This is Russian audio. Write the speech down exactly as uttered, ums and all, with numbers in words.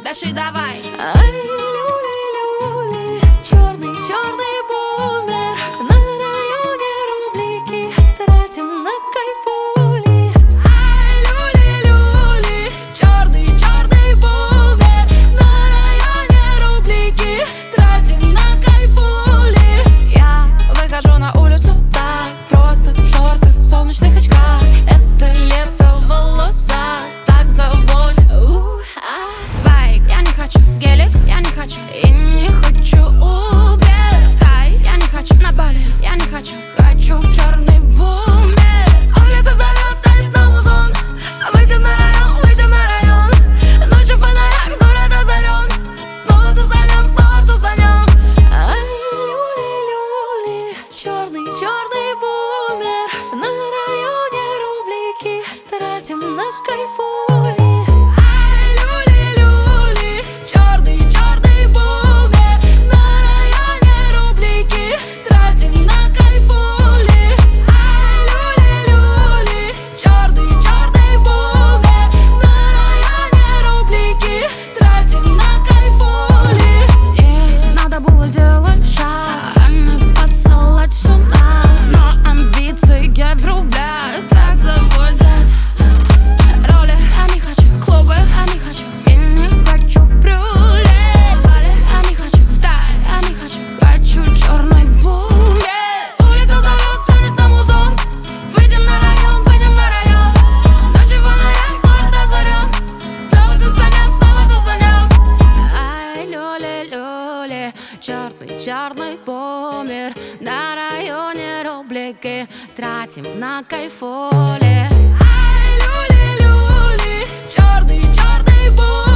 дальше давай. Ай, люли-люли, черный, черный бумер. На районе рублики тратим на кайфули. Ай, люли-люли, черный, черный бумер. На районе рублики тратим на кайфули. Я выхожу на улицу так просто в шортах, солнечных очках. Это лето в волосах так заводит. Байк, я не хочу гелик, я не хочу. И не хочу Убер в Тай, я не хочу на Бали, я не хочу. Хочу в черный бумер. Улица зовет, тянет на музон. Выйдем на район, выйдем на район. Ночью фонарях, город озарен. Снова тусанем, снова тусанем. Ай, люли-люли, черный, черный бумер. На районе рублики тратим на кайфули. Ай, люли-люли, черный, черный бумер. На районе рублики тратим на кайфули. Ай, люли-люли, черный, черный бумер. На районе рублики тратим на кайфули. И надо было сделать шаг, а не посылать все на. Но амбиции в рублях так заводят. Роли, я не хочу, клубы, я не хочу. И не хочу брюле. Бали, я не хочу, в Тай, я не хочу. Хочу черный бумер. Улица зовет, тянет на музон. Выйдем на район, выйдем на район. Ночью фонарях, город озарен. Снова тусанем, снова тусанем. Ай, люли-люли, черный, черный бумер. На районе рублики тратим на кайфули. Ай, люли-люли, черный, черный бумер.